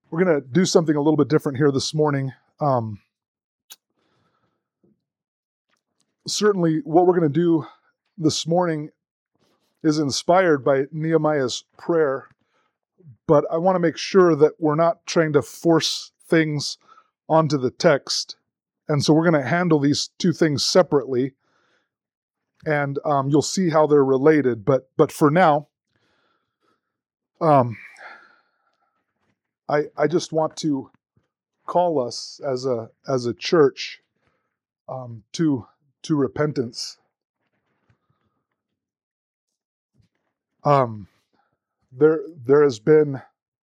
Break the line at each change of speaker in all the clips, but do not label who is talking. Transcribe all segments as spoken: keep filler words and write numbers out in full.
We're going to do something a little bit different here this morning. Um, certainly, what we're going to do this morning is inspired by Nehemiah's prayer, but I want to make sure that we're not trying to force things onto the text. And so we're going to handle these two things separately, and um, you'll see how they're related. But but for now, um, I I just want to call us as a as a church um, to to repentance. Um, there there has been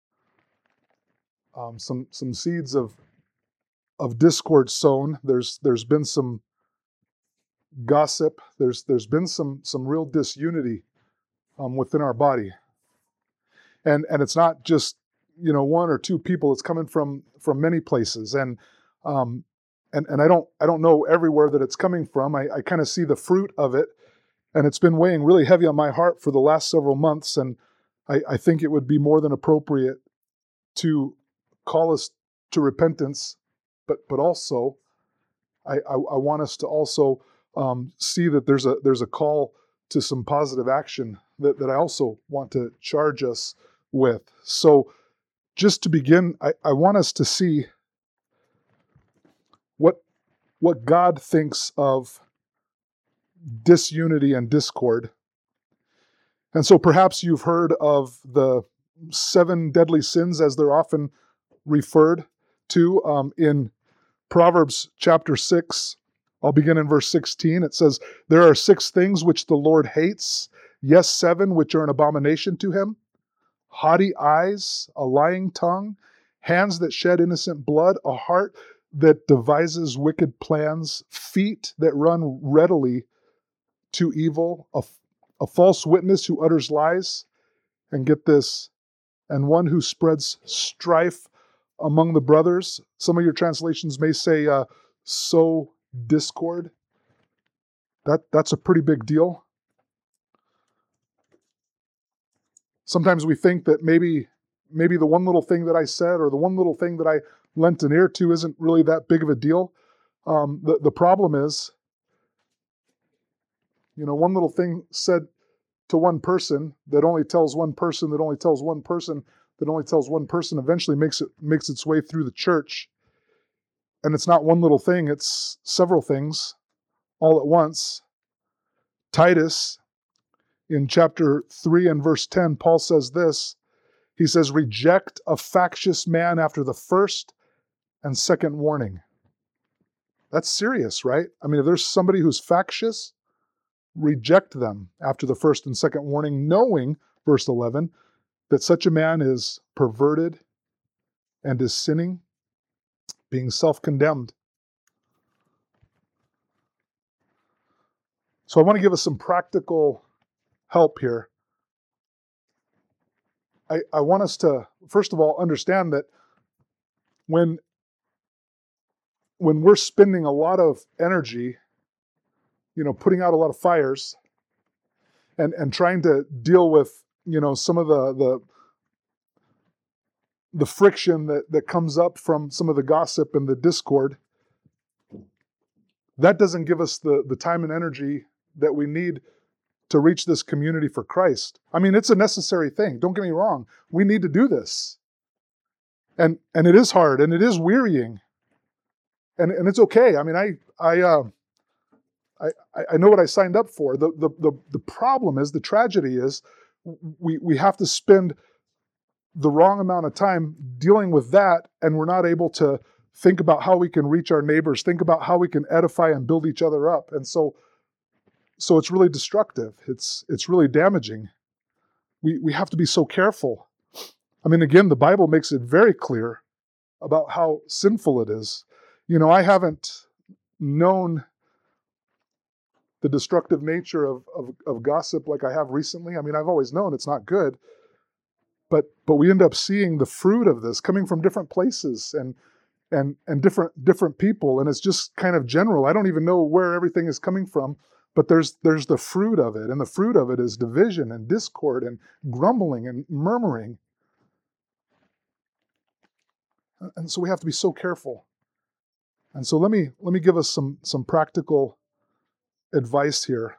um, some some seeds of of discord sown. There's there's been some gossip. There's there's been some some real disunity um, within our body, and and it's not just you know one or two people. It's coming from from many places, and um, and and I don't I don't know everywhere that it's coming from. I, I kind of see the fruit of it, and it's been weighing really heavy on my heart for the last several months. And I, I think it would be more than appropriate to call us to repentance, but but also I, I, I want us to also um, see that there's a there's a call to some positive action that, that I also want to charge us with. So just to begin, I, I want us to see what what God thinks of disunity and discord. And so perhaps you've heard of the seven deadly sins, as they're often referred to um, in Proverbs chapter six. I'll begin in verse sixteen. It says, "There are six things which the Lord hates, yes, seven which are an abomination to him: haughty eyes, a lying tongue, hands that shed innocent blood, a heart that devises wicked plans, feet that run readily to evil, a, a false witness who utters lies," and get this, "and one who spreads strife among the brothers." Some of your translations may say, uh, sow discord. That, that's a pretty big deal. Sometimes we think that maybe, maybe the one little thing that I said or the one little thing that I lent an ear to isn't really that big of a deal. Um, the, the problem is, you know, one little thing said to one person that only tells one person that only tells one person that only tells one person eventually makes it makes its way through the church. And it's not one little thing, it's several things all at once. Titus, in chapter three and verse ten, Paul says this. He says, "Reject a factious man after the first and second warning." That's serious, right? I mean, if there's somebody who's factious, reject them after the first and second warning, knowing, verse eleven, that such a man is perverted and is sinning, being self-condemned. So I want to give us some practical help here. I, I want us to, first of all, understand that when, when we're spending a lot of energy, you know, putting out a lot of fires and, and trying to deal with, you know, some of the, the, the friction that, that comes up from some of the gossip and the discord, that doesn't give us the, the time and energy that we need to reach this community for Christ. I mean, it's a necessary thing. Don't get me wrong. We need to do this. And and it is hard and it is wearying. And and it's okay. I mean, I I uh, I I know what I signed up for. The the the, the problem is, the tragedy is, we we have to spend the wrong amount of time dealing with that, and we're not able to think about how we can reach our neighbors, think about how we can edify and build each other up. And so So it's really destructive. It's it's really damaging. We we have to be so careful. I mean, again, the Bible makes it very clear about how sinful it is. You know, I haven't known the destructive nature of, of, of gossip like I have recently. I mean, I've always known it's not good. But but we end up seeing the fruit of this coming from different places and and and different different people. And it's just kind of general. I don't even know where everything is coming from. But there's there's the fruit of it, and the fruit of it is division and discord and grumbling and murmuring. And so we have to be so careful. And so let me let me give us some, some practical advice here.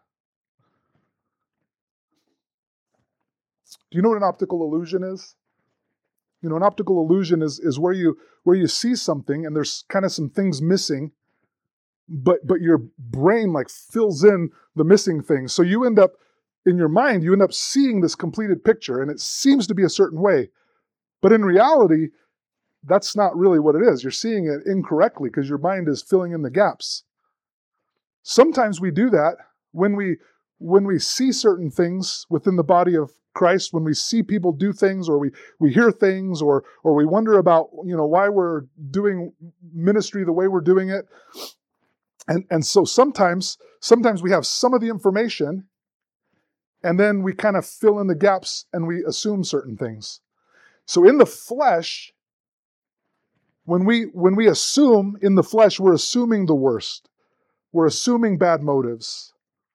Do you know what an optical illusion is? You know, an optical illusion is, is where you where you see something and there's kind of some things missing, but but your brain like fills in the missing things. So you end up, in your mind, you end up seeing this completed picture and it seems to be a certain way. But in reality, that's not really what it is. You're seeing it incorrectly because your mind is filling in the gaps. Sometimes we do that when we when we see certain things within the body of Christ, when we see people do things, or we, we hear things, or or we wonder about, you know, why we're doing ministry the way we're doing it. And and so sometimes sometimes we have some of the information, and then we kind of fill in the gaps and we assume certain things. So in the flesh, when we when we assume in the flesh, we're assuming the worst. We're assuming bad motives.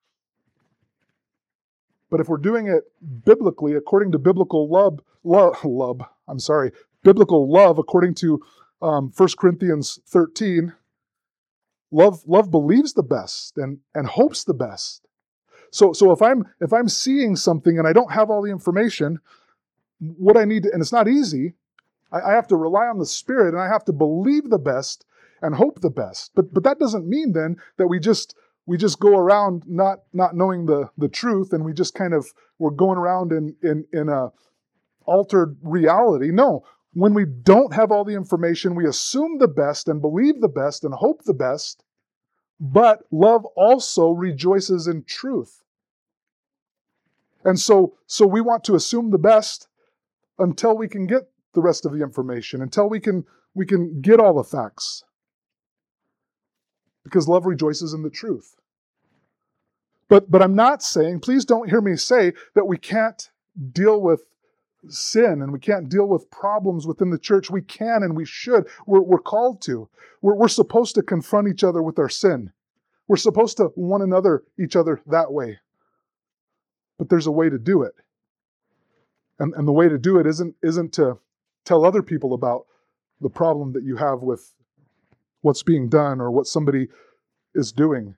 But if we're doing it biblically, according to biblical love, love, love I'm sorry, biblical love, according to um, First Corinthians thirteen, love love believes the best and, and hopes the best. So so if I'm if I'm seeing something and I don't have all the information, what I need to, and it's not easy, I, I have to rely on the Spirit and I have to believe the best and hope the best. But but that doesn't mean then that we just we just go around not not knowing the, the truth, and we just kind of we're going around in in in a altered reality. No, when we don't have all the information, we assume the best and believe the best and hope the best. But love also rejoices in truth. And so so we want to assume the best until we can get the rest of the information, until we can we can get all the facts. Because love rejoices in the truth. But but I'm not saying, please don't hear me say that we can't deal with sin and we can't deal with problems within the church. We can and we should. We're, we're called to. We're, we're supposed to confront each other with our sin. We're supposed to one another each other that way. But there's a way to do it. And, and the way to do it isn't, isn't to tell other people about the problem that you have with what's being done or what somebody is doing.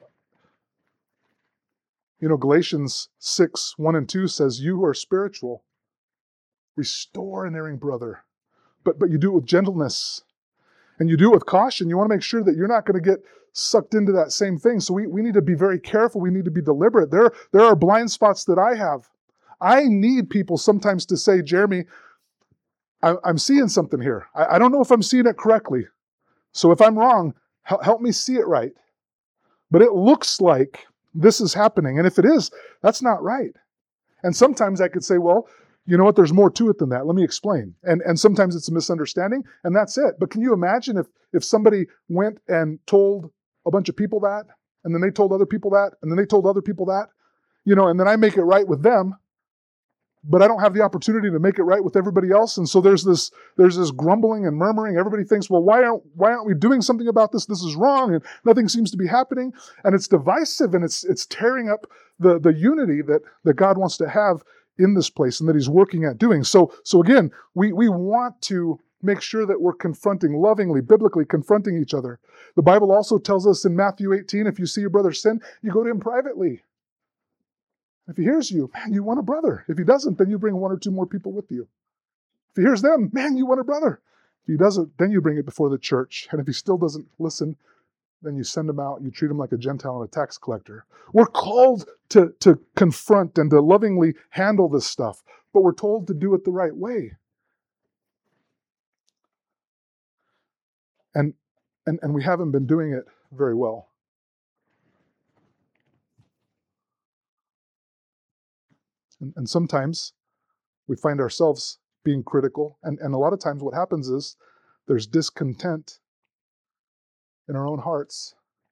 You know, Galatians six, one and two says, you who are spiritual, restore an erring brother. But, but you do it with gentleness. And you do it with caution. You want to make sure that you're not going to get sucked into that same thing. So we, we need to be very careful. We need to be deliberate. There, there are blind spots that I have. I need people sometimes to say, Jeremy, I, I'm seeing something here. I, I don't know if I'm seeing it correctly. So if I'm wrong, help, help me see it right. But it looks like this is happening. And if it is, that's not right. And sometimes I could say, well, you know what, there's more to it than that. Let me explain. And and sometimes it's a misunderstanding, and that's it. But can you imagine if if somebody went and told a bunch of people that, and then they told other people that, and then they told other people that, you know, and then I make it right with them, but I don't have the opportunity to make it right with everybody else. And so there's this there's this grumbling and murmuring. Everybody thinks, well, why aren't why aren't we doing something about this? This is wrong, and nothing seems to be happening. And it's divisive, and it's it's tearing up the, the unity that, that God wants to have in this place and that he's working at doing. So so again, we, we want to make sure that we're confronting lovingly, biblically confronting each other. The Bible also tells us in Matthew eighteen, if you see your brother sin, you go to him privately. If he hears you, man, you want a brother. If he doesn't, then you bring one or two more people with you. If he hears them, man, you want a brother. If he doesn't, then you bring it before the church. And if he still doesn't listen, then you send him out, you treat him like a Gentile and a tax collector. We're called to, to confront and to lovingly handle this stuff, but we're told to do it the right way. And, and, and we haven't been doing it very well. And, and sometimes we find ourselves being critical, and, and a lot of times what happens is there's discontent in our own hearts.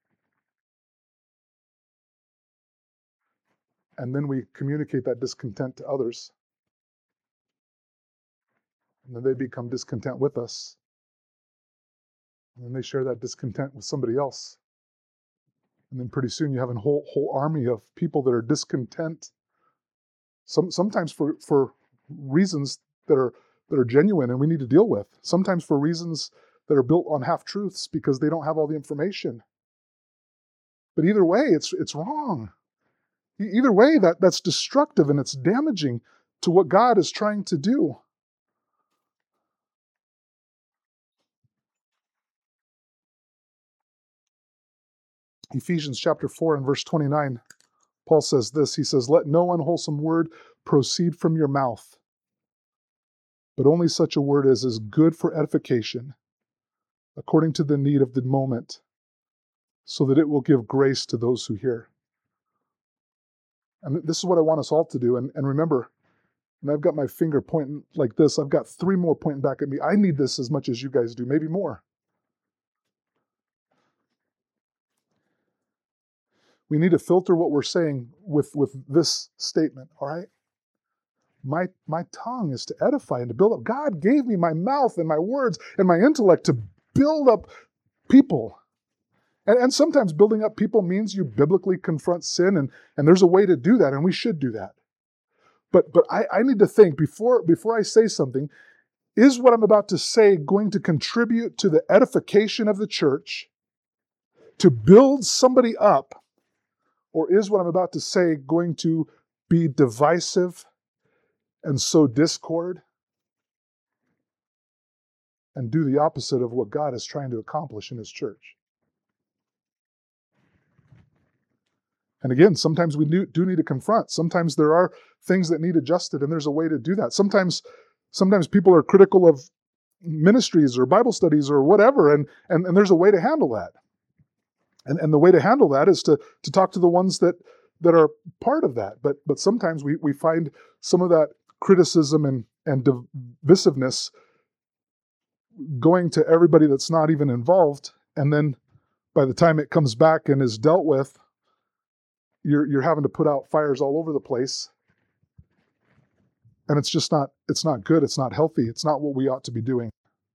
And then we communicate that discontent to others. And then they become discontent with us. And then they share that discontent with somebody else. And then pretty soon you have a whole whole army of people that are discontent. Some sometimes for, for reasons that are that are genuine and we need to deal with, sometimes for reasons that are built on half-truths because they don't have all the information. But either way, it's it's wrong. E- Either way, that, that's destructive and it's damaging to what God is trying to do. Ephesians chapter four and verse twenty-nine, Paul says this. He says, "Let no unwholesome word proceed from your mouth, but only such a word as is good for edification, according to the need of the moment, so that it will give grace to those who hear." And this is what I want us all to do. And, and remember, and I've got my finger pointing like this. I've got three more pointing back at me. I need this as much as you guys do, maybe more. We need to filter what we're saying with, with this statement, all right? My, my tongue is to edify and to build up. God gave me my mouth and my words and my intellect to build up people. And, and sometimes building up people means you biblically confront sin, and, and there's a way to do that, and we should do that. But but I, I need to think, before, before I say something, is what I'm about to say going to contribute to the edification of the church, to build somebody up, or is what I'm about to say going to be divisive and sow discord and do the opposite of what God is trying to accomplish in His church? And again, sometimes we do, do need to confront. Sometimes there are things that need adjusted, and there's a way to do that. Sometimes, sometimes people are critical of ministries or Bible studies or whatever, and, and, and there's a way to handle that. And, and the way to handle that is to, to talk to the ones that, that are part of that. But, but sometimes we, we find some of that criticism and, and divisiveness going to everybody that's not even involved, and then by the time it comes back and is dealt with, You're you're having to put out fires all over the place, and it's just not it's not good. It's not healthy. It's not what we ought to be doing.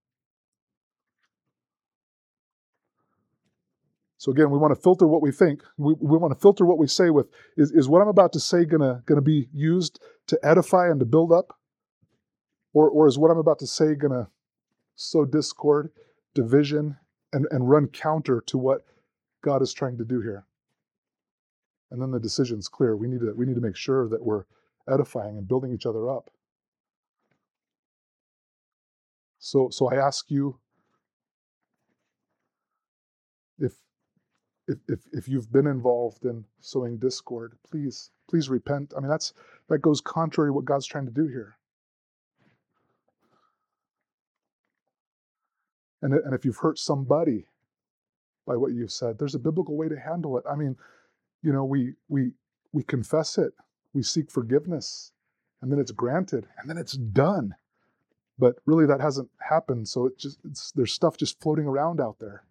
So again, we want to filter what we think. We we want to filter what we say with is is what I'm about to say gonna gonna be used to edify and to build up, or or is what I'm about to say gonna sow discord, division, and and run counter to what God is trying to do here? And then the decision's clear. We need to we need to make sure that we're edifying and building each other up. So so I ask you, if if if if you've been involved in sowing discord, please please repent. I mean, that's that goes contrary to what God's trying to do here. And and if you've hurt somebody by what you've said, there's a biblical way to handle it. I mean, you know, we we we confess it, we seek forgiveness, and then it's granted, and then it's done. But really, that hasn't happened. So it just it's, there's stuff just floating around out there.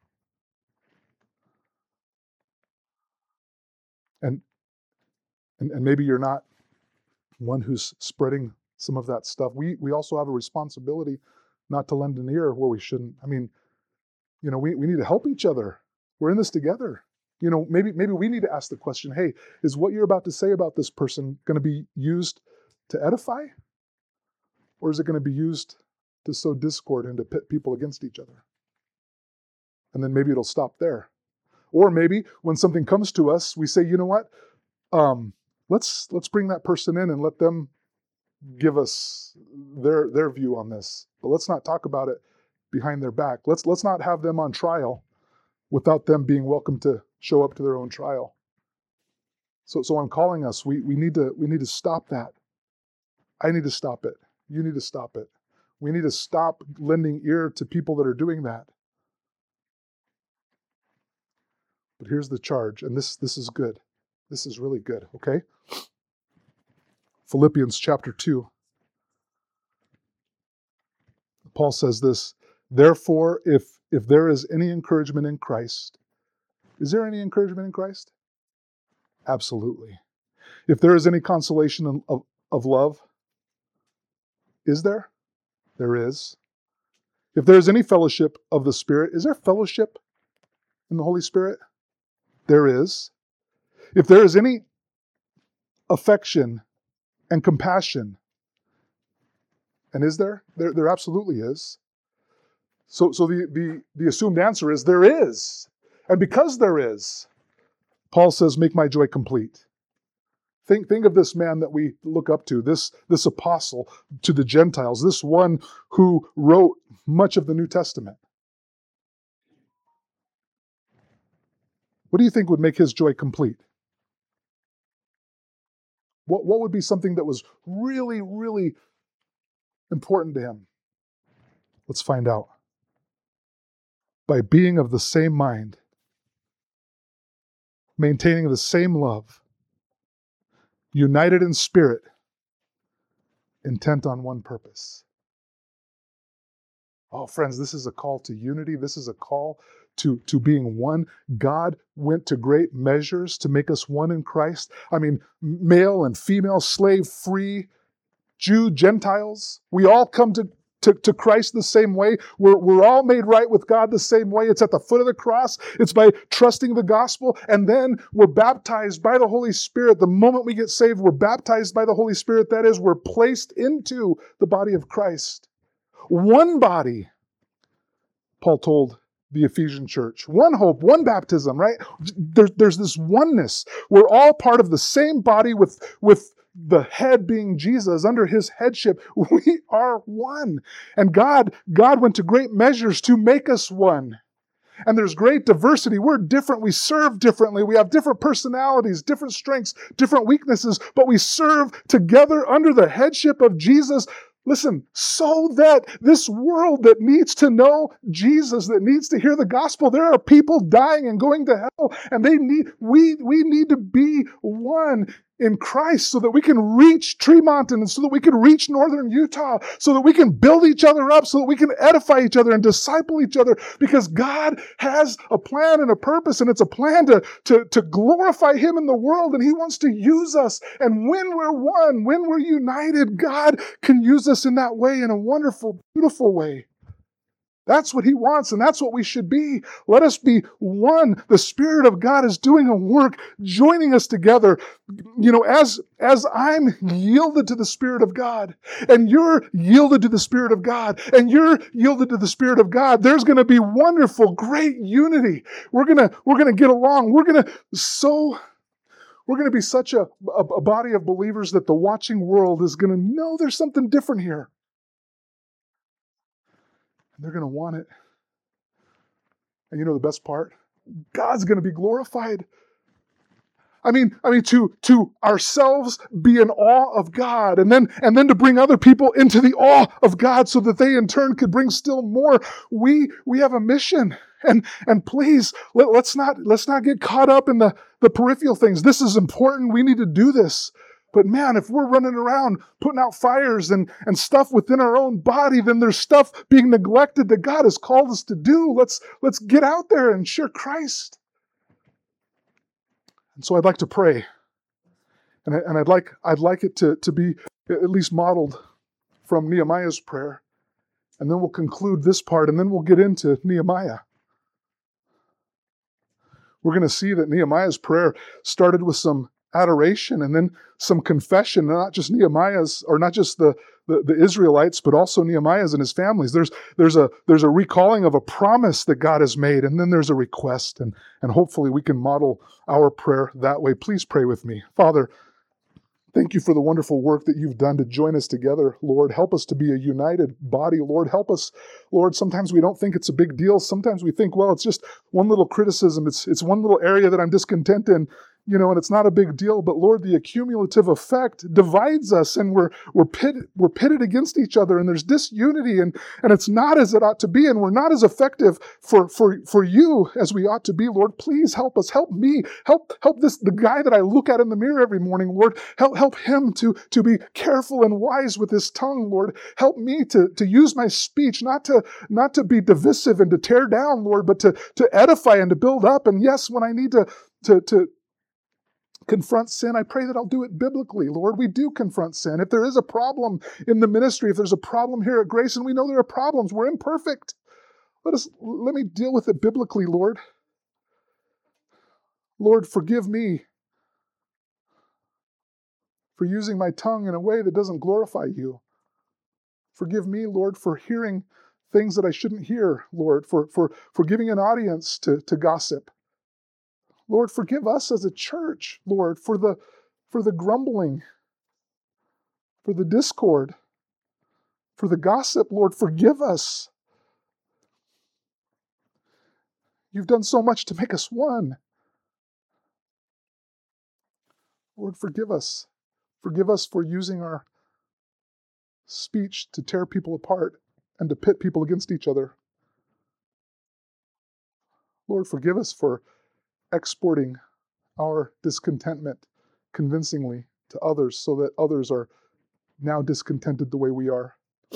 And, and and maybe you're not one who's spreading some of that stuff. We we also have a responsibility not to lend an ear where we shouldn't. I mean, you know, we, we need to help each other. We're in this together. You know, maybe maybe we need to ask the question, hey, is what you're about to say about this person going to be used to edify? Or is it going to be used to sow discord and to pit people against each other? And then maybe it'll stop there. Or maybe when something comes to us, we say, you know what? Um, let's let's bring that person in and let them give us their their view on this. But let's not talk about it behind their back. Let's let's not have them on trial without them being welcome to show up to their own trial. So so I'm calling us. We we need to we need to stop that. I need to stop it. You need to stop it. We need to stop lending ear to people that are doing that. But here's the charge, and this this is good. This is really good, okay? Philippians chapter two. Paul says this, therefore, if if there is any encouragement in Christ, is there any encouragement in Christ? Absolutely. If there is any consolation of, of love, is there? There is. If there is any fellowship of the Spirit, is there fellowship in the Holy Spirit? There is. If there is any affection and compassion, And is there? There, there absolutely is. So, so the, the, the assumed answer is there is. And because there is, Paul says, make my joy complete. Think, think of this man that we look up to, this, this apostle to the Gentiles, this one who wrote much of the New Testament. What do you think would make his joy complete? What, what would be something that was really, really important to him? Let's find out. By being of the same mind, maintaining the same love, united in spirit, intent on one purpose. Oh, friends, this is a call to unity. This is a call to, to being one. God went to great measures to make us one in Christ. I mean, male and female, slave, free, Jew, Gentiles. We all come to, to, to Christ the same way. We're, we're all made right with God the same way. It's at the foot of the cross. It's by trusting the gospel. And then we're baptized by the Holy Spirit. The moment we get saved, we're baptized by the Holy Spirit. That is, we're placed into the body of Christ. One body, Paul told the Ephesian church. One hope, one baptism, right? There, there's this oneness. We're all part of the same body with, with the head being Jesus. Under his headship, we are one. And God, God went to great measures to make us one. And there's great diversity. We're different. We serve differently. We have different personalities, different strengths, different weaknesses, but we serve together under the headship of Jesus. Listen, so that this world that needs to know Jesus, that needs to hear the gospel, there are people dying and going to hell, and they need, we, we need to be one in Christ so that we can reach Tremont and so that we can reach northern Utah, so that we can build each other up, so that we can edify each other and disciple each other, because God has a plan and a purpose, and it's a plan to, to, to glorify him in the world, and he wants to use us. And when we're one, when we're united, God can use us in that way, in a wonderful, beautiful way. That's what he wants, and that's what we should be. Let us be one. The Spirit of God is doing a work, joining us together. You know, as, as I'm yielded to the Spirit of God, and you're yielded to the Spirit of God, and you're yielded to the Spirit of God, there's going to be wonderful, great unity. We're going to, we're going to get along. We're going to so... We're going to be such a, a, a body of believers that the watching world is going to know there's something different here. And they're going to want it. And you know the best part? God's going to be glorified. I mean, I mean, to, to ourselves be in awe of God, and then, and then to bring other people into the awe of God so that they in turn could bring still more. We, we have a mission. And, and please, let, let's not, let's not get caught up in the, the peripheral things. This is important. We need to do this. But man, if we're running around putting out fires and, and stuff within our own body, then there's stuff being neglected that God has called us to do. Let's, let's get out there and share Christ. And so I'd like to pray. And, I, and I'd like, I'd like it to, to be at least modeled from Nehemiah's prayer. And then we'll conclude this part, and then we'll get into Nehemiah. We're going to see that Nehemiah's prayer started with some adoration and then some confession, not just Nehemiah's, or not just the, the, the Israelites, but also Nehemiah's and his families. There's, there's, a, there's a recalling of a promise that God has made, and then there's a request, and, and hopefully we can model our prayer that way. Please pray with me. Father, thank you for the wonderful work that you've done to join us together, Lord. Help us to be a united body, Lord. Help us, Lord. Sometimes we don't think it's a big deal. Sometimes we think, well, it's just one little criticism. It's, it's one little area that I'm discontent in. You know, and it's not a big deal, but Lord, the accumulative effect divides us, and we're we're pitted, we're pitted against each other, and there's disunity, and, and it's not as it ought to be, and we're not as effective for, for, for you as we ought to be, Lord. Please help us, help me, help help this the guy that I look at in the mirror every morning, Lord. Help help him to, to be careful and wise with his tongue, Lord. Help me to, to use my speech, not to not to be divisive and to tear down, Lord, but to, to edify and to build up. And yes, when I need to to to confront sin, I pray that I'll do it biblically. Lord, we do confront sin. If there is a problem in the ministry, if there's a problem here at Grace, and we know there are problems, we're imperfect. Let us, let me deal with it biblically, Lord. Lord, forgive me for using my tongue in a way that doesn't glorify you. Forgive me, Lord, for hearing things that I shouldn't hear, Lord, for, for, for giving an audience to, to gossip. Lord, forgive us as a church, Lord, for the, for the grumbling, for the discord, for the gossip. Lord, forgive us. You've done so much to make us one. Lord, forgive us. Forgive us for using our speech to tear people apart and to pit people against each other. Lord, forgive us for exporting our discontentment convincingly to others so that others are now discontented the way we are.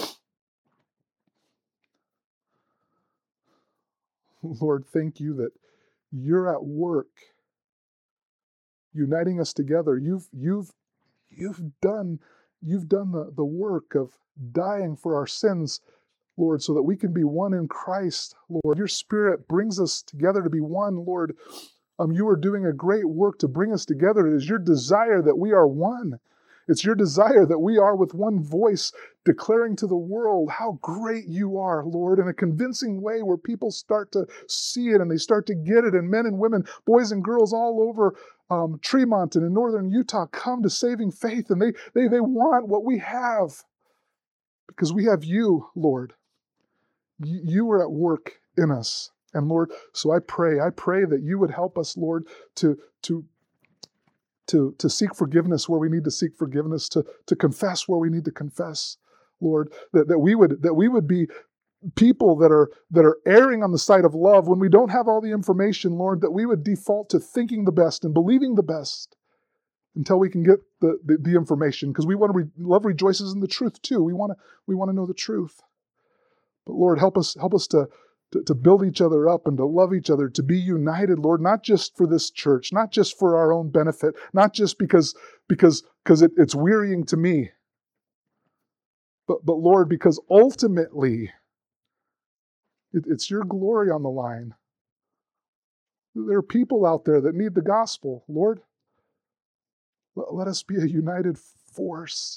Lord, thank you that you're at work uniting us together. You've you've you've done you've done the, the work of dying for our sins, Lord, so that we can be one in Christ, Lord. Your Spirit brings us together to be one, Lord. Um, you are doing a great work to bring us together. It is your desire that we are one. It's your desire that we are with one voice declaring to the world how great you are, Lord, in a convincing way where people start to see it and they start to get it. And men and women, boys and girls all over um, Tremont and in northern Utah come to saving faith. And they, they, they want what we have because we have you, Lord. You, you are at work in us. And Lord, so I pray, I pray that you would help us, Lord, to, to, to, to seek forgiveness where we need to seek forgiveness, to, to confess where we need to confess, Lord, that, that we would that we would be people that are that are erring on the side of love when we don't have all the information, Lord, that we would default to thinking the best and believing the best until we can get the, the, the information, because we want to re, love rejoices in the truth too. We want to we want to know the truth. But Lord, help us help us to To, to build each other up and to love each other, to be united, Lord, not just for this church, not just for our own benefit, not just because because because it, it's wearying to me, but but Lord, because ultimately it, it's your glory on the line. There are people out there that need the gospel, Lord. Let, let us be a united force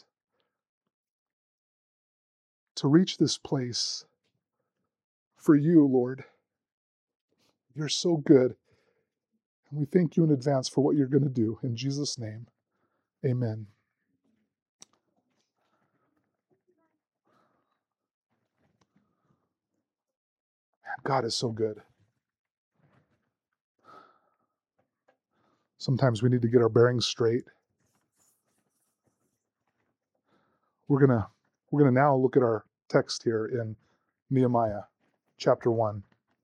to reach this place for you, Lord. You're so good. And we thank you in advance for what you're going to do. In Jesus' name, amen. God is so good. Sometimes we need to get our bearings straight. We're gonna we're gonna now look at our text here in Nehemiah chapter one.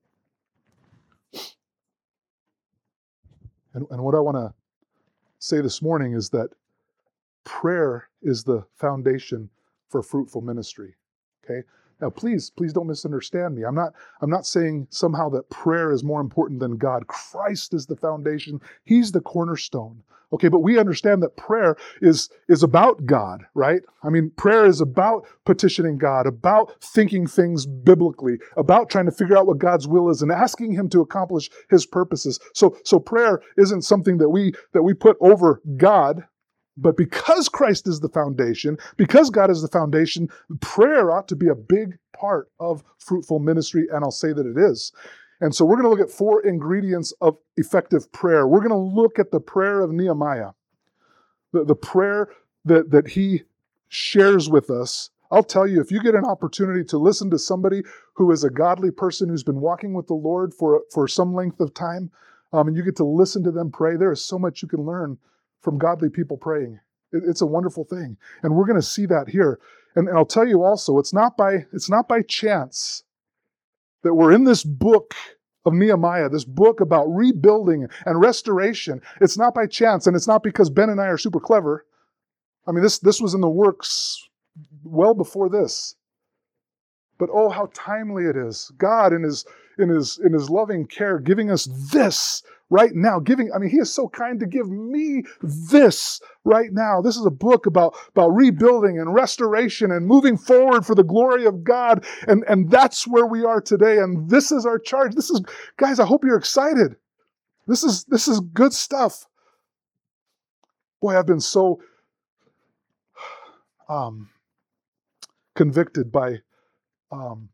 And, and what I want to say this morning is that prayer is the foundation for fruitful ministry. Okay? Now please, please don't misunderstand me. I'm not I'm not saying somehow that prayer is more important than God. Christ is the foundation. He's the cornerstone. Okay, but we understand that prayer is, is about God, right? I mean, prayer is about petitioning God, about thinking things biblically, about trying to figure out what God's will is and asking Him to accomplish His purposes. So, so prayer isn't something that we that we put over God, but because Christ is the foundation, because God is the foundation, prayer ought to be a big part of fruitful ministry, and I'll say that it is. And so we're going to look at four ingredients of effective prayer. We're going to look at the prayer of Nehemiah, the, the prayer that, that he shares with us. I'll tell you, if you get an opportunity to listen to somebody who is a godly person who's been walking with the Lord for, for some length of time, um, and you get to listen to them pray, there is so much you can learn from godly people praying. It, it's a wonderful thing. And we're going to see that here. And, and I'll tell you also, it's not by it's not by chance that we're in this book of Nehemiah, this book about rebuilding and restoration. It's not by chance, and it's not because Ben and I are super clever. I mean, this, this was in the works well before this. But oh, how timely it is. God in his, in his, in his loving care giving us this right now. Giving, I mean, He is so kind to give me this right now. This is a book about, about rebuilding and restoration and moving forward for the glory of God. And, and that's where we are today. And this is our charge. This is, guys, I hope you're excited. This is, this is good stuff. Boy, I've been so um, convicted by um,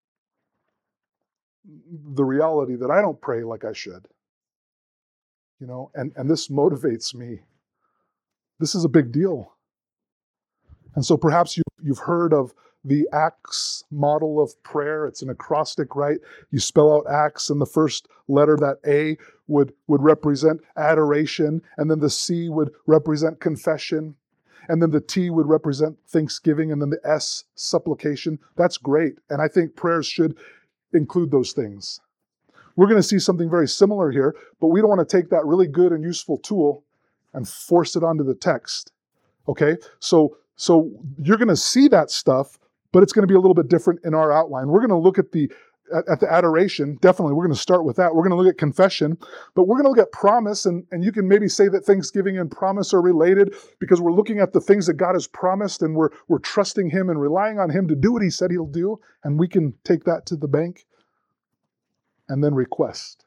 the reality that I don't pray like I should. You know, and, and this motivates me. This is a big deal. And so perhaps you, you've heard of the ACTS model of prayer. It's an acrostic, right? You spell out ACTS, and the first letter, that A, would, would represent adoration, and then the C would represent confession, and then the T would represent thanksgiving, and then the S, supplication. That's great, and I think prayers should include those things. We're going to see something very similar here, but we don't want to take that really good and useful tool and force it onto the text. Okay? So, so you're going to see that stuff, but it's going to be a little bit different in our outline. We're going to look at the at, at the adoration. Definitely, we're going to start with that. We're going to look at confession, but we're going to look at promise, and, and you can maybe say that thanksgiving and promise are related because we're looking at the things that God has promised, and we're we're trusting Him and relying on Him to do what He said He'll do, and we can take that to the bank. And then request.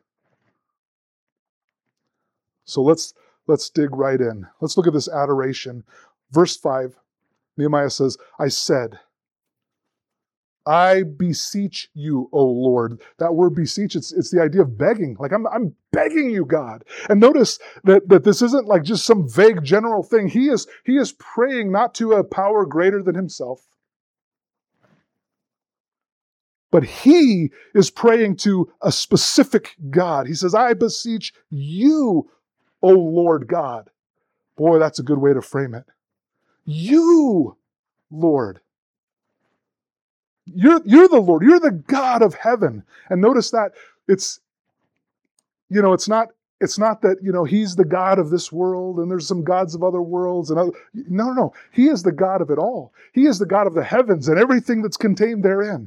So let's let's dig right in. Let's look at this adoration. Verse five, Nehemiah says, I said, I beseech you, O Lord. That word beseech, it's, it's the idea of begging. Like, I'm, I'm begging you, God. And notice that, that this isn't like just some vague general thing. He is, he is praying not to a power greater than himself, but he is praying to a specific God. He says, I beseech you, O Lord God. Boy, that's a good way to frame it. You, Lord. You're, you're the Lord. You're the God of heaven. And notice that it's, you know, it's not, it's not that, you know, he's the God of this world and there's some gods of other worlds. and other, No, no, no. He is the God of it all. He is the God of the heavens and everything that's contained therein.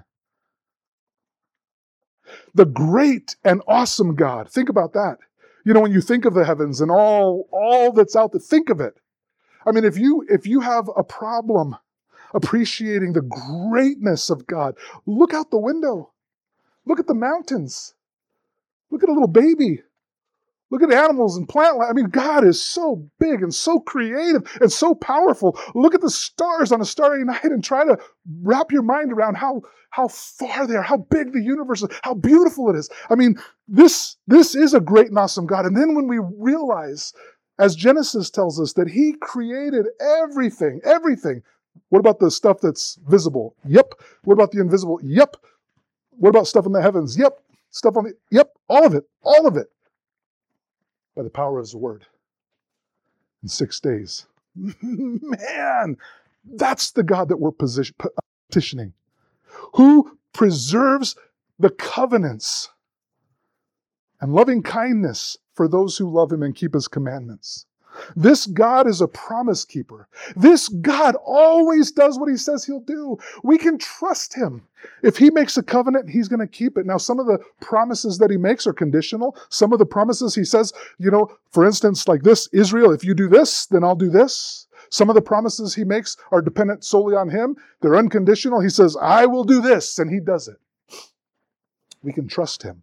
The great and awesome God. Think about that. You know, when you think of the heavens and all, all that's out there, think of it. I mean, if you, if you have a problem appreciating the greatness of God, look out the window. Look at the mountains. Look at a little baby. Look at animals and plant life. I mean, God is so big and so creative and so powerful. Look at the stars on a starry night and try to wrap your mind around how, how far they are, how big the universe is, how beautiful it is. I mean, this, this is a great and awesome God. And then when we realize, as Genesis tells us, that He created everything, everything. What about the stuff that's visible? Yep. What about the invisible? Yep. What about stuff in the heavens? Yep. Stuff on the, yep. All of it. All of it. By the power of His word. In six days. Man, that's the God that we're position, petitioning. Who preserves the covenants and loving kindness for those who love Him and keep His commandments. This God is a promise keeper. This God always does what He says He'll do. We can trust Him. If He makes a covenant, He's going to keep it. Now, some of the promises that He makes are conditional. Some of the promises He says, you know, for instance, like this, Israel, if you do this, then I'll do this. Some of the promises He makes are dependent solely on Him. They're unconditional. He says, I will do this, and He does it. We can trust Him.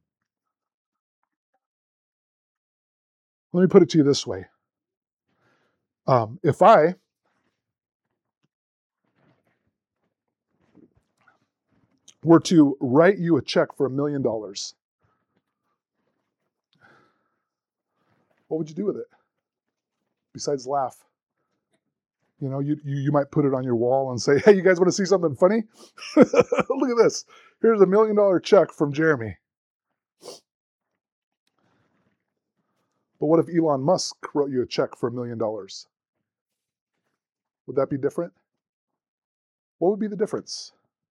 Let me put it to you this way. Um, if I were to write you a check for a million dollars, what would you do with it? Besides laugh. You know, you, you, you might put it on your wall and say, hey, you guys want to see something funny? Look at this. Here's a million dollar check from Jeremy. But what if Elon Musk wrote you a check for a million dollars? Would that be different? What would be the difference?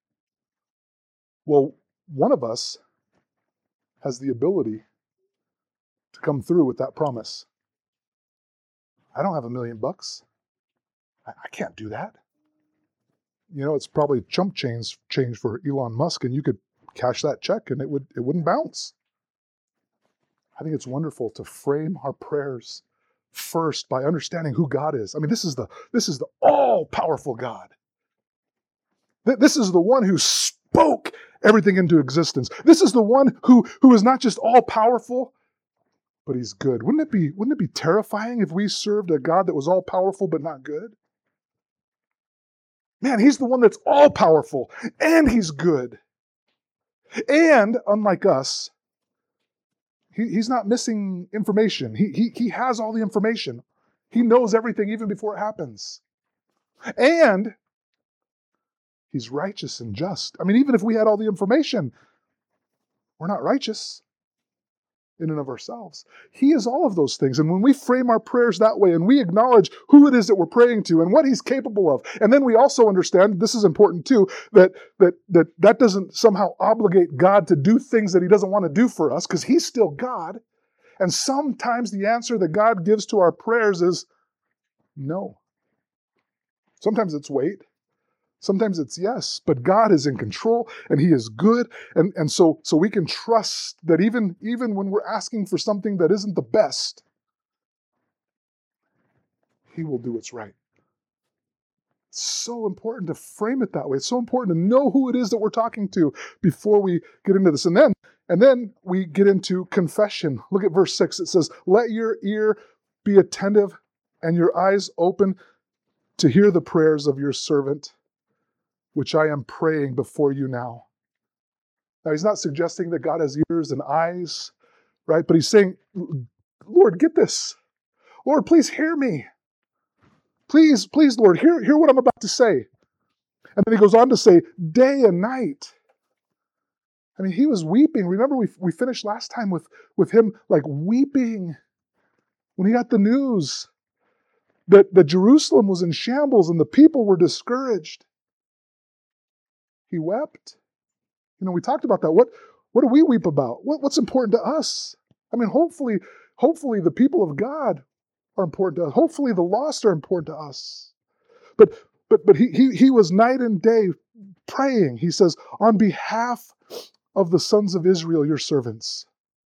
Well, one of us has the ability to come through with that promise. I don't have a million bucks. I, I can't do that. You know, it's probably chump change change for Elon Musk, and you could cash that check and it would it wouldn't bounce. I think it's wonderful to frame our prayers first by understanding who God is. I mean, this is the this is the all-powerful God. This is the one who spoke everything into existence. This is the one who, who is not just all-powerful, but He's good. Wouldn't it be, wouldn't it be terrifying if we served a God that was all-powerful but not good? Man, he's the one that's all powerful, and he's good. And unlike us, he, he's not missing information. He, he, he has all the information. He knows everything even before it happens. And he's righteous and just. I mean, even if we had all the information, we're not righteous in and of ourselves. He is all of those things. And when we frame our prayers that way and we acknowledge who it is that we're praying to and what he's capable of, and then we also understand, this is important too, that that that, that doesn't somehow obligate God to do things that he doesn't want to do for us, because he's still God. And sometimes the answer that God gives to our prayers is no. Sometimes it's wait. Sometimes it's yes, but God is in control and he is good. And, and so, so we can trust that even, even when we're asking for something that isn't the best, he will do what's right. It's so important to frame it that way. It's so important to know who it is that we're talking to before we get into this. And then, and then we get into confession. Look at verse six. It says, let your ear be attentive and your eyes open to hear the prayers of your servant, which I am praying before you now. Now, he's not suggesting that God has ears and eyes, right? But he's saying, Lord, get this. Lord, please hear me. Please, please, Lord, hear, hear what I'm about to say. And then he goes on to say, day and night. I mean, he was weeping. Remember, we, we finished last time with, with him like weeping when he got the news that, that Jerusalem was in shambles and the people were discouraged. He wept. You know, we talked about that. What, what do we weep about? What, what's important to us? I mean, hopefully, hopefully the people of God are important to us. Hopefully the lost are important to us. But but but he he he was night and day praying. He says, on behalf of the sons of Israel, your servants.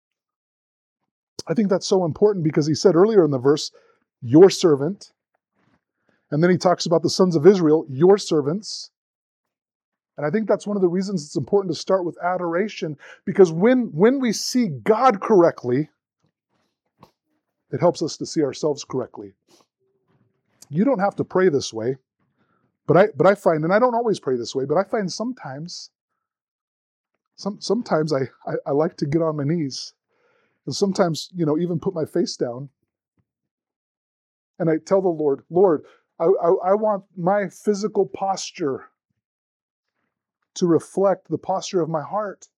I think that's so important because he said earlier in the verse, your servant. And then he talks about the sons of Israel, your servants. And I think that's one of the reasons it's important to start with adoration, because when, when we see God correctly, it helps us to see ourselves correctly. You don't have to pray this way, but I but I find, and I don't always pray this way, but I find sometimes, some sometimes I, I, I like to get on my knees, and sometimes, you know, even put my face down, and I tell the Lord, Lord, I, I, I want my physical posture to reflect the posture of my heart.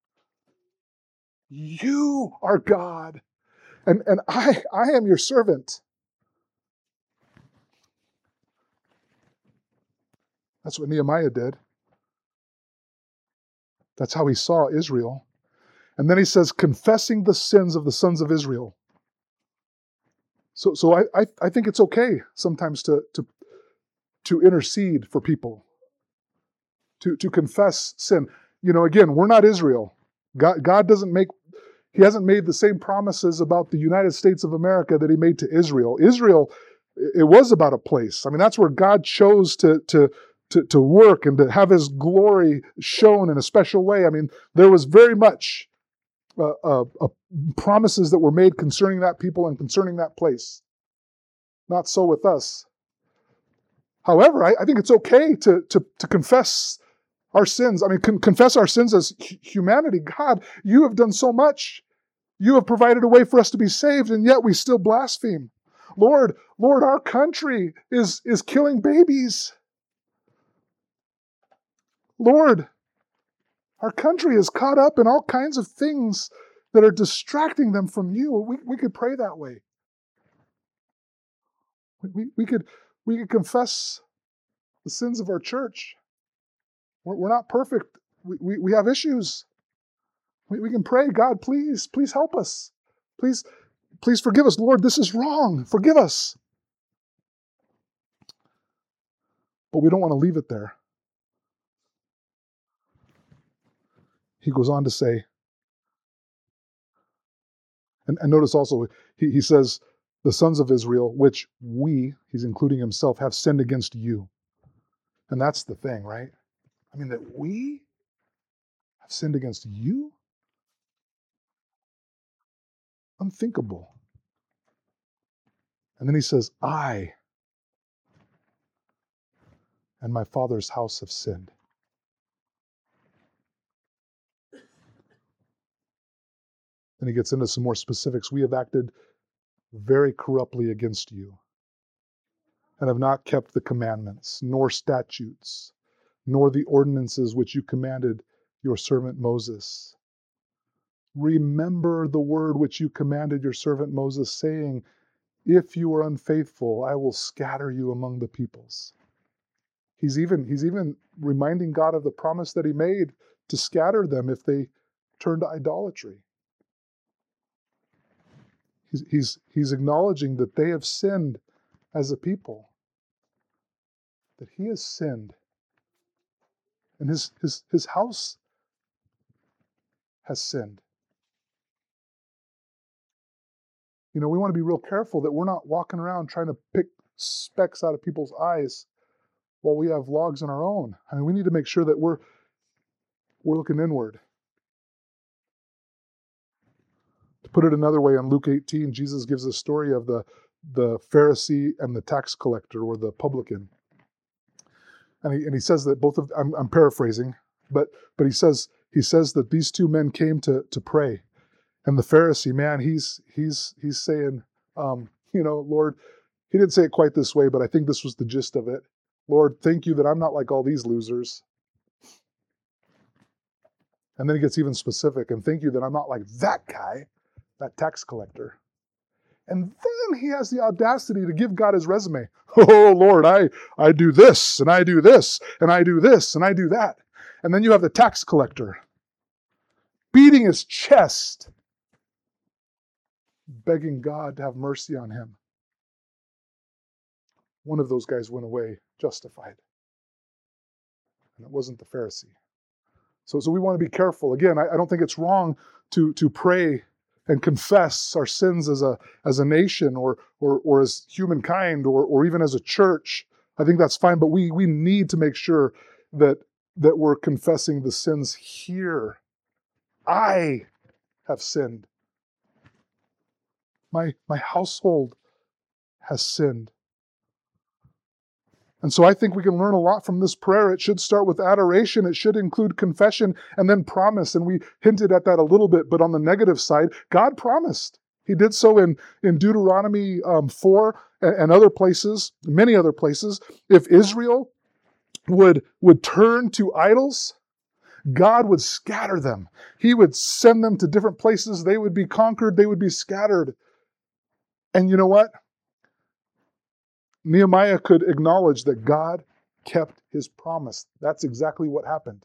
You are God, and, and I, I am your servant. That's what Nehemiah did. That's how he saw Israel. And then he says, confessing the sins of the sons of Israel. So, so I, I, I think it's okay sometimes to, to, to intercede for people, to, to confess sin. You know, again, we're not Israel. God, God doesn't make, he hasn't made the same promises about the United States of America that he made to Israel. Israel, it was about a place. I mean, that's where God chose to, to, to, to work and to have his glory shown in a special way. I mean, there was very much uh, uh, uh, promises that were made concerning that people and concerning that place. Not so with us. However, I, I think it's okay to, to, to confess our sins. I mean, con- confess our sins as humanity. God, you have done so much. You have provided a way for us to be saved, and yet we still blaspheme. Lord, Lord, our country is, is killing babies. Lord, our country is caught up in all kinds of things that are distracting them from you. We, we could pray that way. We, we, we, could, we could confess the sins of our church. We're, we're not perfect. We, we, we have issues. We, we can pray, God, please, please help us. Please, please forgive us. Lord, this is wrong. Forgive us. But we don't want to leave it there. He goes on to say, and, and notice also, he, he says, the sons of Israel, which we, he's including himself, have sinned against you. And that's the thing, right? I mean, that we have sinned against you? Unthinkable. And then he says, I. and my father's house have sinned. Then he gets into some more specifics. We have acted very corruptly against you, and have not kept the commandments, nor statutes, nor the ordinances which you commanded your servant Moses. Remember the word which you commanded your servant Moses, saying, if you are unfaithful, I will scatter you among the peoples. He's even, he's even reminding God of the promise that he made to scatter them if they turn to idolatry. He's, he's, he's acknowledging that they have sinned as a people, that he has sinned, and his, his, his house has sinned. You know, we want to be real careful that we're not walking around trying to pick specks out of people's eyes while we have logs in our own. I mean, we need to make sure that we're we're looking inward. To put it another way, in Luke eighteen, Jesus gives a story of the, the Pharisee and the tax collector, or the publican. And he, and he says that both of, I'm, I'm paraphrasing, but but he says he says that these two men came to, to pray. And the Pharisee, man, he's he's he's saying, um, you know, Lord, he didn't say it quite this way, but I think this was the gist of it. Lord, thank you that I'm not like all these losers. And then he gets even specific, and thank you that I'm not like that guy, that tax collector. And then he has the audacity to give God his resume. Oh, Lord, I, I do this, and I do this, and I do this, and I do that. And then you have the tax collector beating his chest, begging God to have mercy on him. One of those guys went away justified. And it wasn't the Pharisee. So, so we want to be careful. Again, I, I don't think it's wrong to, to pray and confess our sins as a as a nation, or or or as humankind, or or even as a church. I think that's fine, but we we need to make sure that that we're confessing the sins here. I have sinned. My my household has sinned. And so I think we can learn a lot from this prayer. It should start with adoration. It should include confession and then promise. And we hinted at that a little bit, but on the negative side, God promised. He did so in, in Deuteronomy um, four and, and other places, many other places. If Israel would, would turn to idols, God would scatter them. He would send them to different places. They would be conquered. They would be scattered. And you know what? Nehemiah could acknowledge that God kept his promise. That's exactly what happened.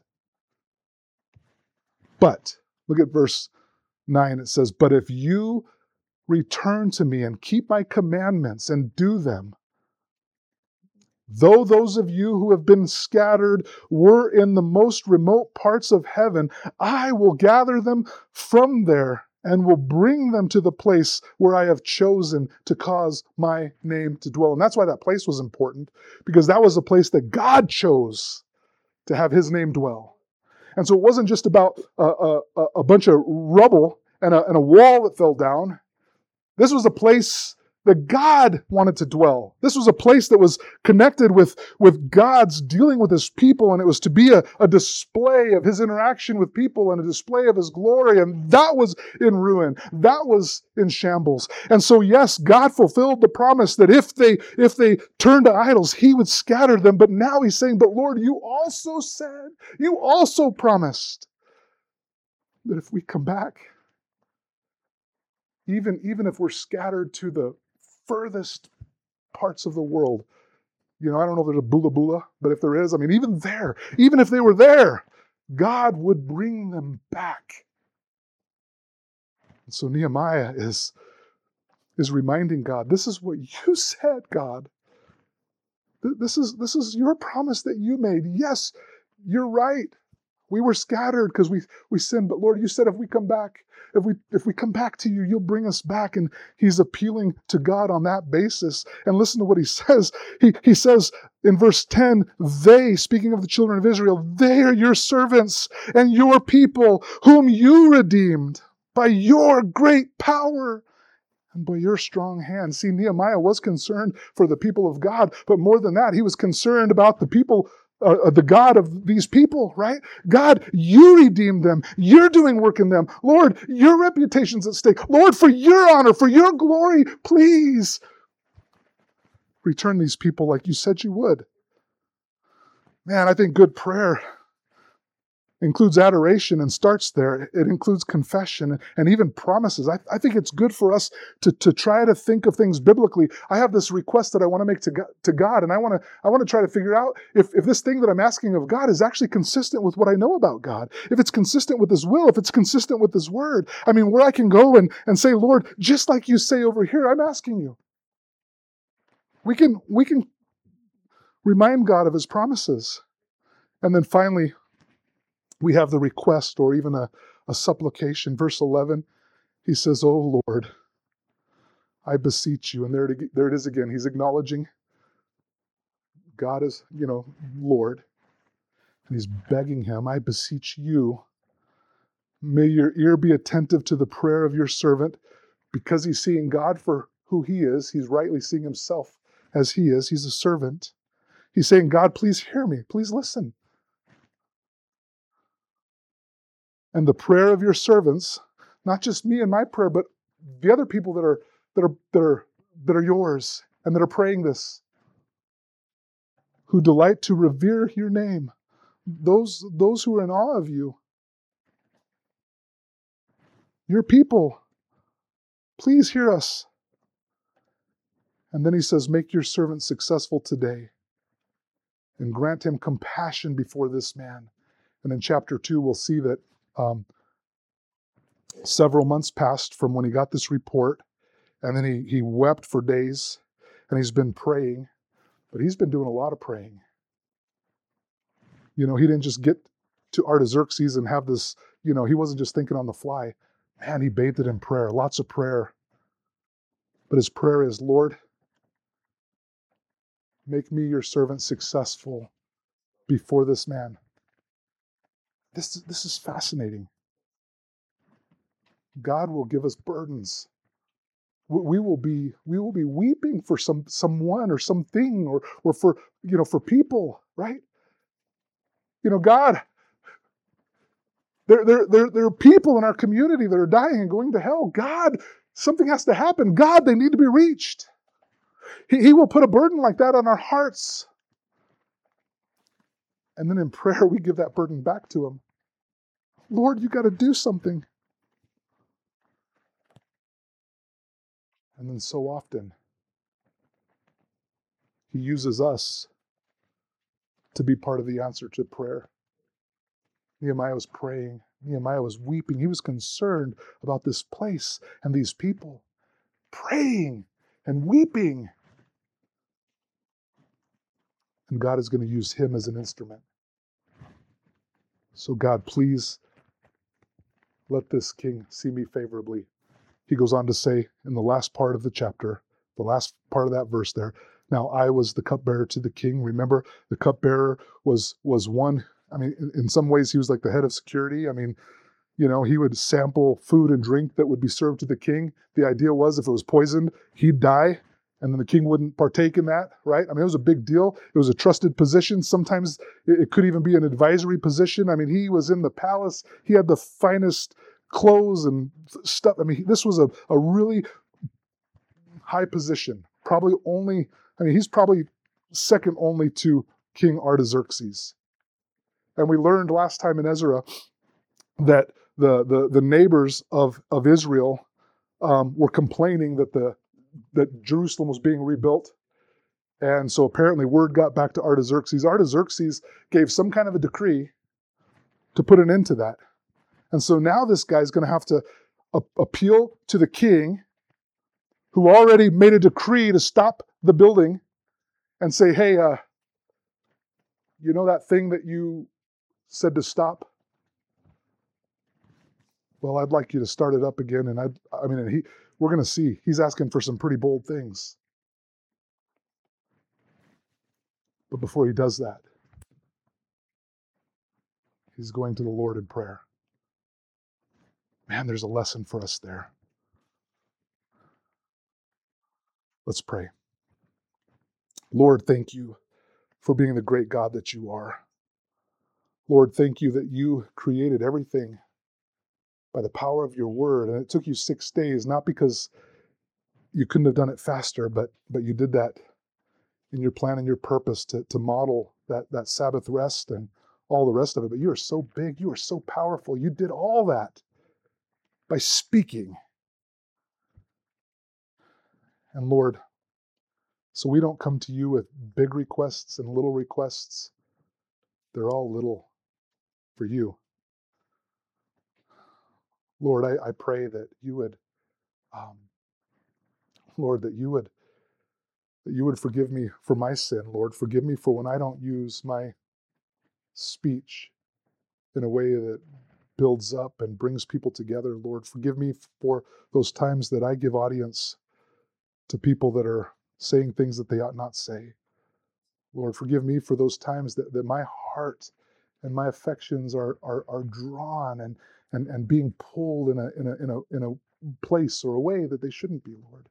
But, look at verse nine. It says, but if you return to me and keep my commandments and do them, though those of you who have been scattered were in the most remote parts of heaven, I will gather them from there and will bring them to the place where I have chosen to cause my name to dwell. And that's why that place was important, because that was a place that God chose to have his name dwell. And so it wasn't just about a, a, a bunch of rubble and a, and a wall that fell down. This was a place that God wanted to dwell. This was a place that was connected with, with God's dealing with his people, and it was to be a, a display of his interaction with people and a display of his glory, and that was in ruin. That was in shambles. And so, yes, God fulfilled the promise that if they, if they turned to idols, he would scatter them. But now he's saying, but Lord, you also said, you also promised that if we come back, even, even if we're scattered to the furthest parts of the world. You know, I don't know if there's a Bula Bula, but if there is, I mean, even there, even if they were there, God would bring them back. And so Nehemiah is, is reminding God, this is what you said, God. This is, this is your promise that you made. Yes, you're right. We were scattered because we, we sinned, but Lord, you said if we come back, If we if we come back to you, you'll bring us back. And he's appealing to God on that basis. And listen to what he says. He, he says in verse ten, they, speaking of the children of Israel, they are your servants and your people whom you redeemed by your great power And by your strong hand. See, Nehemiah was concerned for the people of God, but more than that, he was concerned about the people, uh, the God of these people, right? God, you redeemed them. You're doing work in them. Lord, your reputation's at stake. Lord, for your honor, for your glory, please return these people like you said you would. Man, I think good prayer includes adoration and starts there. It includes confession and even promises. I, I think it's good for us to, to try to think of things biblically. I have this request that I want to make to God, to God and I want to I want to try to figure out if, if this thing that I'm asking of God is actually consistent with what I know about God, if it's consistent with His will, if it's consistent with His word. I mean, where I can go and, and say, Lord, just like you say over here, I'm asking you. We can, we can remind God of His promises. And then finally, we have the request or even a, a supplication. Verse eleven, he says, "Oh Lord, I beseech you." And there it, there it is again. He's acknowledging God is, you know, Lord. And he's begging him, "I beseech you, may your ear be attentive to the prayer of your servant," because he's seeing God for who he is. He's rightly seeing himself as he is. He's a servant. He's saying, "God, please hear me. Please listen. And the prayer of your servants," not just me and my prayer, but the other people that are that are that are that are yours and that are praying this, who delight to revere your name, those those who are in awe of you, your people, please hear us. And then he says, "Make your servant successful today and grant him compassion before this man." And in chapter two, we'll see that um, several months passed from when he got this report. And then he, he wept for days, and he's been praying, but he's been doing a lot of praying. You know, he didn't just get to Artaxerxes and have this, you know, he wasn't just thinking on the fly. Man, he bathed it in prayer, lots of prayer. But his prayer is, "Lord, make me your servant successful before this man." This, this is fascinating. God will give us burdens. We will be we will be weeping for some someone or something or or for you know for people, right? You know, God, there there there there are people in our community that are dying and going to hell. God, something has to happen. God, they need to be reached. He, he will put a burden like that on our hearts. And then in prayer, we give that burden back to Him. Lord, you got to do something. And then so often, He uses us to be part of the answer to prayer. Nehemiah was praying. Nehemiah was weeping. He was concerned about this place and these people. Praying and weeping. And God is going to use him as an instrument. So God, please let this king see me favorably. He goes on to say in the last part of the chapter, the last part of that verse there, "Now I was the cupbearer to the king." Remember, the cupbearer was was one, I mean, in, in some ways he was like the head of security. I mean, you know, he would sample food and drink that would be served to the king. The idea was if it was poisoned, he'd die, and then the king wouldn't partake in that, right? I mean, it was a big deal. It was a trusted position. Sometimes it, it could even be an advisory position. I mean, he was in the palace. He had the finest clothes and stuff. I mean, this was a, a really high position. Probably only, I mean, he's probably second only to King Artaxerxes. And we learned last time in Ezra that the the, the neighbors of, of Israel um, were complaining that the that Jerusalem was being rebuilt. And so apparently word got back to Artaxerxes. Artaxerxes gave some kind of a decree to put an end to that. And so now this guy's going to have to a- appeal to the king, who already made a decree to stop the building, and say, "Hey, uh, you know that thing that you said to stop? Well, I'd like you to start it up again." And I, I mean, and he, we're going to see, he's asking for some pretty bold things. But before he does that, he's going to the Lord in prayer. Man, there's a lesson for us there. Let's pray. Lord, thank you for being the great God that you are. Lord, thank you that you created everything by the power of your word. And it took you six days, not because you couldn't have done it faster, but but you did that in your plan and your purpose to, to model that, that Sabbath rest and all the rest of it. But you are so big, you are so powerful. You did all that by speaking. And Lord, so we don't come to you with big requests and little requests. They're all little for you. Lord, I, I pray that you would, um, Lord, that you would, that you would forgive me for my sin. Lord, forgive me for when I don't use my speech in a way that builds up and brings people together. Lord, forgive me for those times that I give audience to people that are saying things that they ought not say. Lord, forgive me for those times that, that my heart and my affections are are, are drawn and, and, and being pulled in a, in, a, in, a, in a place or a way that they shouldn't be, Lord.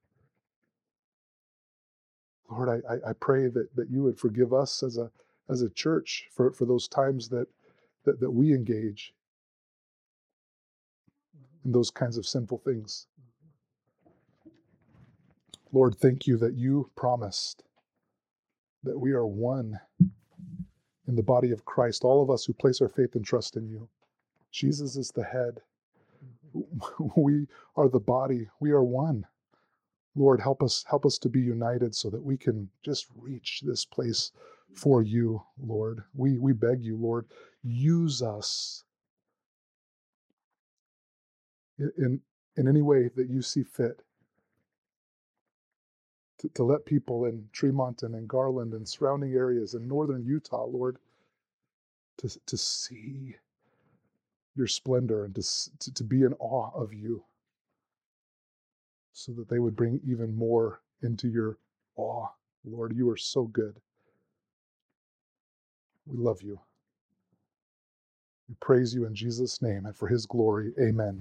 Lord, I, I pray that, that you would forgive us as a as a church for, for those times that, that, that we engage in those kinds of sinful things. Lord, thank you that you promised that we are one in the body of Christ, all of us who place our faith and trust in you. Jesus is the head. We are the body. We are one. Lord, help us, help us to be united so that we can just reach this place for you, Lord. We, we beg you, Lord, use us in, in, in any way that you see fit to, to let people in Tremont and in Garland and surrounding areas in northern Utah, Lord, to, to see your splendor and to, to, to be in awe of you so that they would bring even more into your awe. Lord, you are so good. We love you. We praise you in Jesus' name and for his glory. Amen.